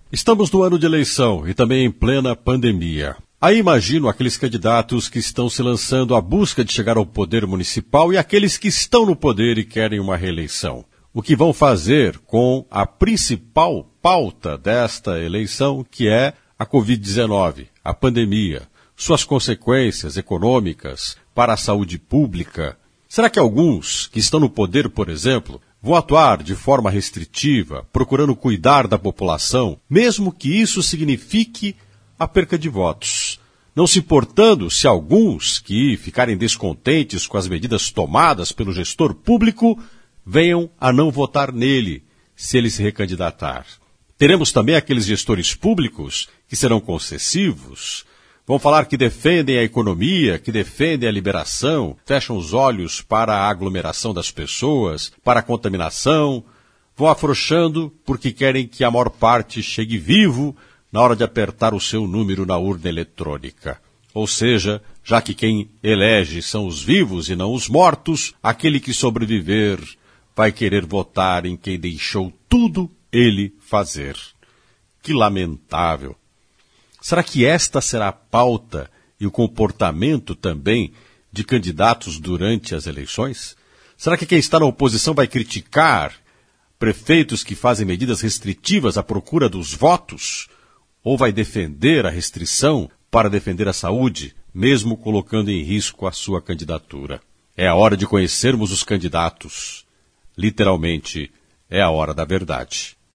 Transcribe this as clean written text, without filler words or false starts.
Estamos no ano de eleição e também em plena pandemia. Aí imagino aqueles candidatos que estão se lançando à busca de chegar ao poder municipal e aqueles que estão no poder e querem uma reeleição. O que vão fazer com a principal pauta desta eleição, que é a Covid-19, a pandemia, suas consequências econômicas para a saúde pública? Será que alguns que estão no poder, por exemplo, vão atuar de forma restritiva, procurando cuidar da população, mesmo que isso signifique a perca de votos, não se importando se alguns que ficarem descontentes com as medidas tomadas pelo gestor público venham a não votar nele, se ele se recandidatar? Teremos também aqueles gestores públicos que serão concessivos, vão falar que defendem a economia, que defendem a liberação, fecham os olhos para a aglomeração das pessoas, para a contaminação, vão afrouxando porque querem que a maior parte chegue vivo na hora de apertar o seu número na urna eletrônica. Ou seja, já que quem elege são os vivos e não os mortos, aquele que sobreviver vai querer votar em quem deixou tudo ele fazer. Que lamentável! Será que esta será a pauta e o comportamento também de candidatos durante as eleições? Será que quem está na oposição vai criticar prefeitos que fazem medidas restritivas à procura dos votos? Ou vai defender a restrição para defender a saúde, mesmo colocando em risco a sua candidatura? É a hora de conhecermos os candidatos. Literalmente, é a hora da verdade.